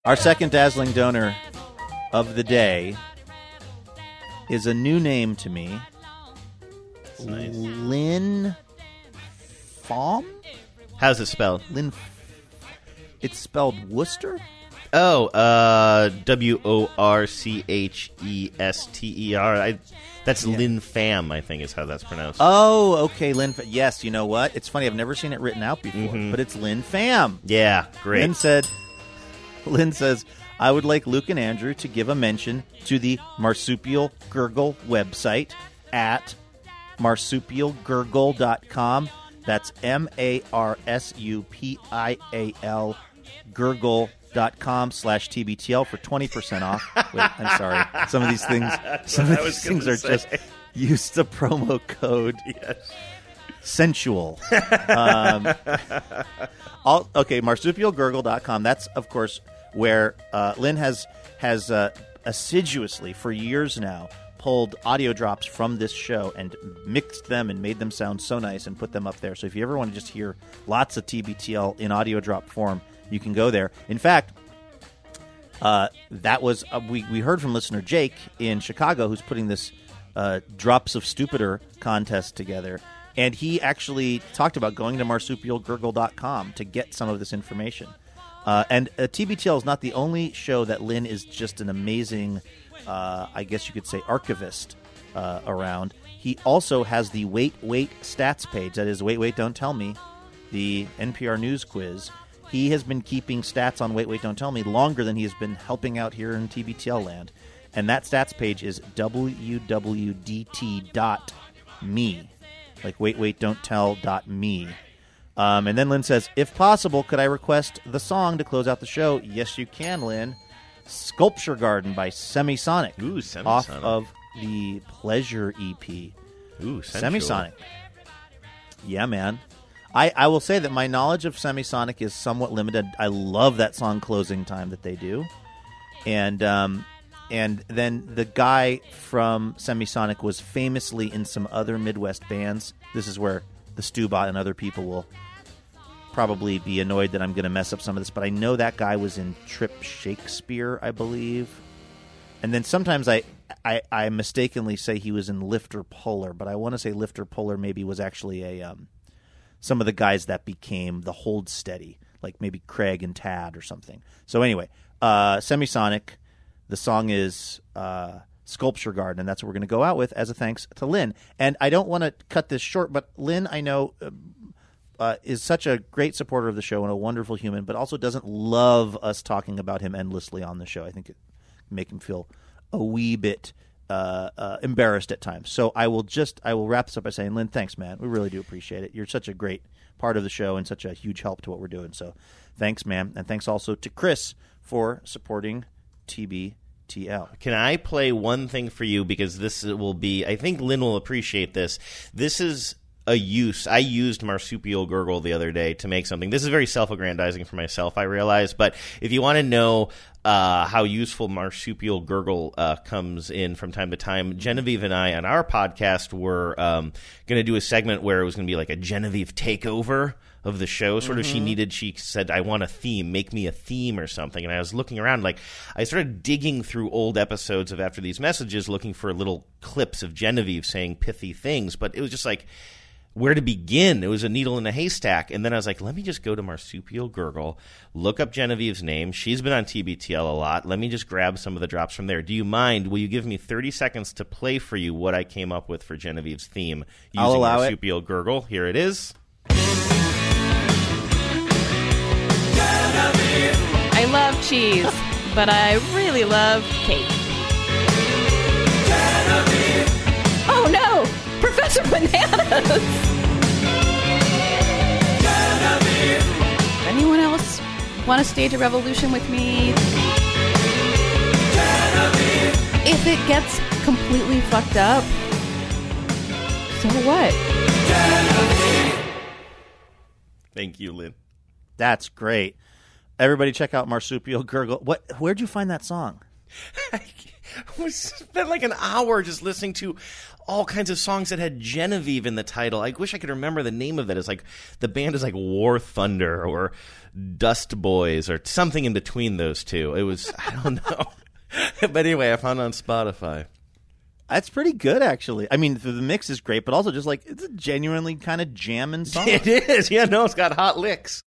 Our second dazzling donor of the day is a new name to me. That's nice. Lynn Fahm? How's it spelled? Lynn. It's spelled Worcester? Oh, Worchester. That's Lynn Pham, I think is how that's pronounced. Oh, okay, Lynn. Yes, you know what? It's funny. I've never seen it written out before, but it's Lynn Pham. Yeah, great. Lynn says, I would like Luke and Andrew to give a mention to the Marsupial Gurgle website at marsupialgurgle.com. That's MARSUPIAL gurgle.com/TBTL for 20% off. Wait, I'm sorry. Some of these things are just use the promo code sensual. Marsupialgurgle.com. That's, of course, where Lynn has assiduously for years now pulled audio drops from this show and mixed them and made them sound so nice and put them up there. So if you ever want to just hear lots of TBTL in audio drop form, you can go there. In fact, that was we heard from listener Jake in Chicago, who's putting this Drops of Stupider contest together, and he actually talked about going to marsupialgurgle.com to get some of this information. And TBTL is not the only show that Lynn is just an amazing, I guess you could say, archivist around. He also has the Wait stats page. That is Wait Don't Tell Me, the NPR News quiz. He has been keeping stats on Wait Don't Tell Me longer than he has been helping out here in TBTL land. And that stats page is www.dt.me. Like waitdon'ttell.me. And then Lynn says, if possible, could I request the song to close out the show? Yes, you can, Lynn. Sculpture Garden by Semisonic. Ooh, Semisonic. Off of the Pleasure EP. Ooh, sensual. Semisonic. Yeah, man. I will say that my knowledge of Semisonic is somewhat limited. I love that song Closing Time that they do. And then the guy from Semisonic was famously in some other Midwest bands. This is where the Stewbot and other people will probably be annoyed that I'm going to mess up some of this, but I know that guy was in Trip Shakespeare, I believe. And then sometimes I mistakenly say he was in Lifter Puller, but I want to say Lifter Puller maybe was actually a some of the guys that became the Hold Steady, like maybe Craig and Tad or something. So anyway, Semisonic, the song is Sculpture Garden, and that's what we're going to go out with as a thanks to Lynn. And I don't want to cut this short, but Lynn, I know, is such a great supporter of the show and a wonderful human, but also doesn't love us talking about him endlessly on the show. I think it make him feel a wee bit embarrassed at times. So I will wrap this up by saying, Lynn, thanks, man. We really do appreciate it. You're such a great part of the show and such a huge help to what we're doing. So thanks, man. And thanks also to Chris for supporting TBTL. Can I play one thing for you? Because this will be, I think Lynn will appreciate this. This is I used Marsupial Gurgle the other day to make something. This is very self-aggrandizing for myself, I realize. But if you want to know how useful Marsupial Gurgle comes in from time to time, Genevieve and I on our podcast were going to do a segment where it was going to be like a Genevieve takeover of the show. Sort of she said, I want a theme, make me a theme or something. And I was looking around, like I started digging through old episodes of After These Messages looking for little clips of Genevieve saying pithy things. But it was just like, where to begin? It was a needle in a haystack. And then I was like, let me just go to Marsupial Gurgle, look up Genevieve's name. She's been on TBTL a lot. Let me just grab some of the drops from there. Do you mind? Will you give me 30 seconds to play for you what I came up with for Genevieve's theme using Marsupial Gurgle? Here it is. I love cheese, but I really love cake. Oh no! Professor Bananas! Anyone else want to stage a revolution with me? If it gets completely fucked up, so what? Thank you, Lynn. That's great. Everybody check out Marsupial Gurgle. Where'd you find that song? We spent like an hour just listening to all kinds of songs that had Genevieve in the title. I wish I could remember the name of it. It's like the band is like War Thunder or Dust Boys or something in between those two. It was, I don't know. But anyway, I found it on Spotify. That's pretty good, actually. I mean, the mix is great, but also just like it's a genuinely kind of jamming song. It is. Yeah, no, it's got hot licks.